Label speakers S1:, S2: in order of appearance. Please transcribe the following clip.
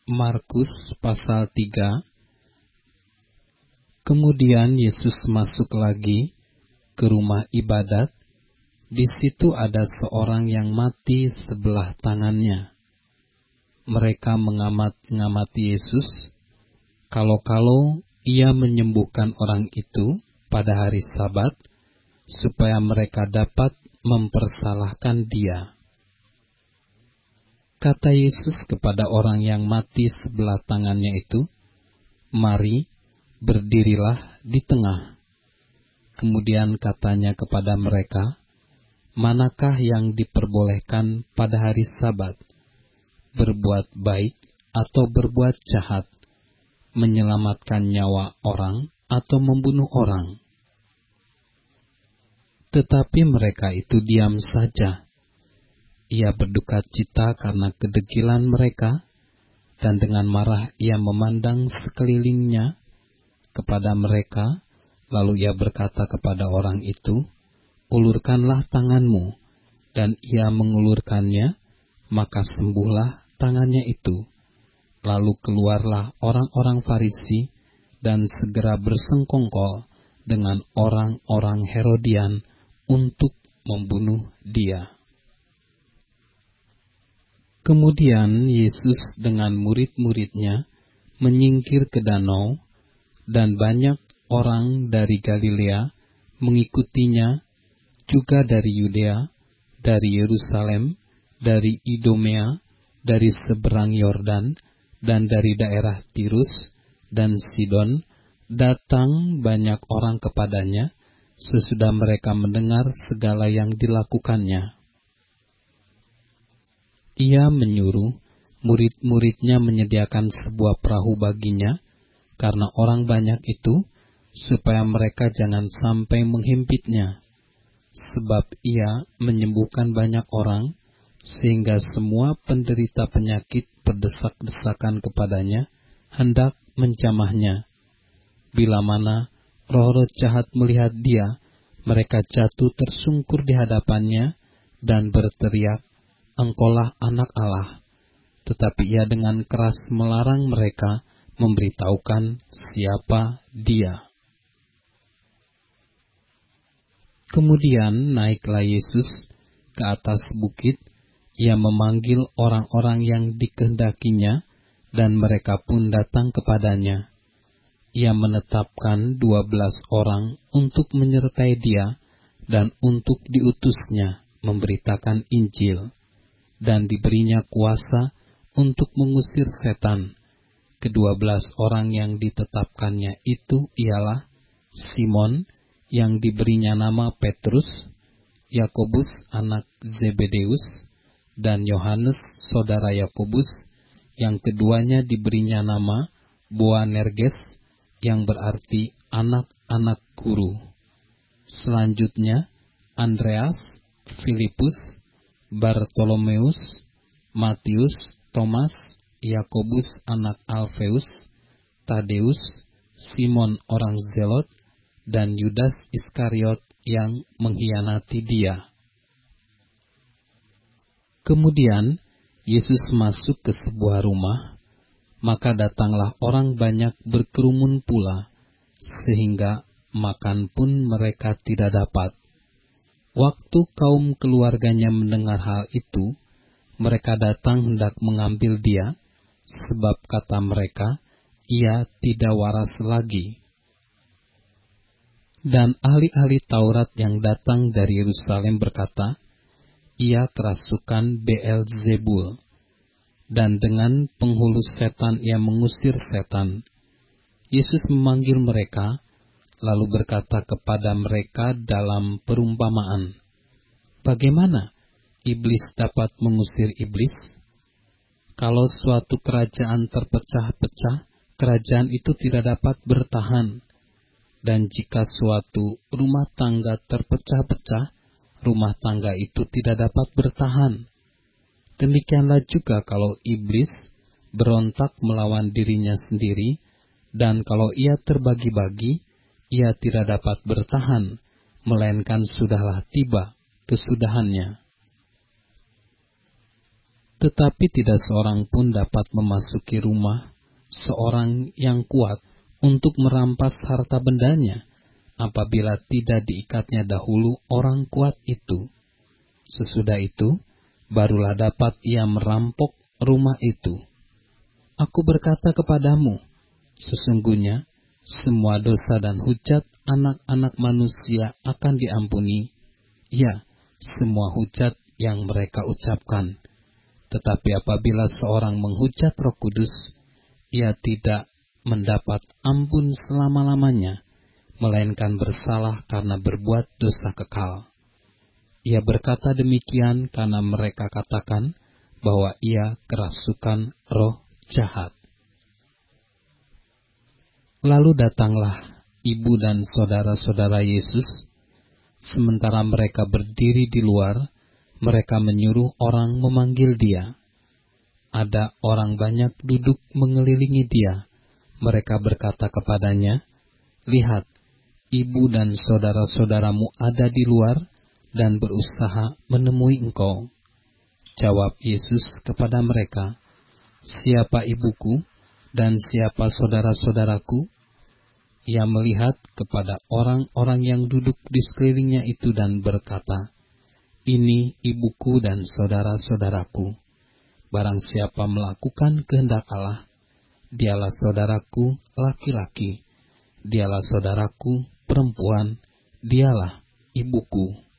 S1: Markus pasal 3. Kemudian Yesus masuk lagi ke rumah ibadat. Di situ ada seorang yang mati sebelah tangannya. Mereka mengamati Yesus, kalau-kalau ia menyembuhkan orang itu pada hari Sabat, supaya mereka dapat mempersalahkan dia. Kata Yesus kepada orang yang mati sebelah tangannya itu, "Mari, berdirilah di tengah." Kemudian katanya kepada mereka, "Manakah yang diperbolehkan pada hari Sabat? Berbuat baik atau berbuat jahat? Menyelamatkan nyawa orang atau membunuh orang?" Tetapi mereka itu diam saja. Ia berduka cita karena kedegilan mereka, dan dengan marah ia memandang sekelilingnya kepada mereka, lalu ia berkata kepada orang itu, "Ulurkanlah tanganmu." Dan ia mengulurkannya, maka sembuhlah tangannya itu. Lalu keluarlah orang-orang Farisi dan segera bersengkongkol dengan orang-orang Herodian untuk membunuh dia. Kemudian Yesus dengan murid-muridnya menyingkir ke danau, dan banyak orang dari Galilea mengikutinya, juga dari Yudea, dari Yerusalem, dari Idumea, dari seberang Yordan, dan dari daerah Tirus dan Sidon. Datang banyak orang kepadanya sesudah mereka mendengar segala yang dilakukannya. Ia menyuruh murid-muridnya menyediakan sebuah perahu baginya, karena orang banyak itu, supaya mereka jangan sampai menghimpitnya. Sebab ia menyembuhkan banyak orang, sehingga semua penderita penyakit berdesak-desakan kepadanya, hendak menjamahnya. Bila mana roh-roh jahat melihat dia, mereka jatuh tersungkur di hadapannya, dan berteriak, "Engkaulah Anak Allah." Tetapi ia dengan keras melarang mereka memberitahukan siapa dia. Kemudian naiklah Yesus ke atas bukit. Ia memanggil orang-orang yang dikehendakinya, dan mereka pun datang kepadanya. Ia menetapkan 12 orang untuk menyertai dia dan untuk diutusnya memberitakan Injil, dan diberinya kuasa untuk mengusir setan. Ke-12 orang yang ditetapkannya itu ialah Simon, yang diberinya nama Petrus, Yakobus anak Zebedeus, dan Yohanes saudara Yakobus, yang keduanya diberinya nama Boanerges, yang berarti anak-anak guru. Selanjutnya Andreas, Filipus, Bartolomeus, Matius, Thomas, Yakobus anak Alfeus, Tadeus, Simon orang Zelot, dan Yudas Iskariot yang mengkhianati dia. Kemudian Yesus masuk ke sebuah rumah, maka datanglah orang banyak berkerumun pula, sehingga makan pun mereka tidak dapat. Waktu kaum keluarganya mendengar hal itu, mereka datang hendak mengambil dia, sebab kata mereka, ia tidak waras lagi. Dan ahli-ahli Taurat yang datang dari Yerusalem berkata, ia kerasukan Beelzebul, dan dengan penghulu setan ia mengusir setan. Yesus memanggil mereka, lalu berkata kepada mereka dalam perumpamaan, "Bagaimana iblis dapat mengusir iblis? Kalau suatu kerajaan terpecah-pecah, kerajaan itu tidak dapat bertahan. Dan jika suatu rumah tangga terpecah-pecah, rumah tangga itu tidak dapat bertahan. Demikianlah juga kalau iblis berontak melawan dirinya sendiri, dan kalau ia terbagi-bagi, ia tidak dapat bertahan, melainkan sudahlah tiba kesudahannya." Tetapi tidak seorang pun dapat memasuki rumah seorang yang kuat untuk merampas harta bendanya, apabila tidak diikatnya dahulu orang kuat itu. Sesudah itu, barulah dapat ia merampok rumah itu. Aku berkata kepadamu, sesungguhnya semua dosa dan hujat anak-anak manusia akan diampuni, ya, semua hujat yang mereka ucapkan. Tetapi apabila seorang menghujat Roh Kudus, ia tidak mendapat ampun selama-lamanya, melainkan bersalah karena berbuat dosa kekal. Ia berkata demikian karena mereka katakan bahwa ia kerasukan roh jahat. Lalu datanglah ibu dan saudara-saudara Yesus. Sementara mereka berdiri di luar, mereka menyuruh orang memanggil dia. Ada orang banyak duduk mengelilingi dia. Mereka berkata kepadanya, "Lihat, ibu dan saudara-saudaramu ada di luar dan berusaha menemui engkau." Jawab Yesus kepada mereka, "Siapa ibuku dan siapa saudara-saudaraku?" Ia melihat kepada orang-orang yang duduk di sekelilingnya itu dan berkata, "Ini ibuku dan saudara-saudaraku. Barang siapa melakukan kehendak Allah, dialah saudaraku laki-laki, dialah saudaraku perempuan, dialah ibuku."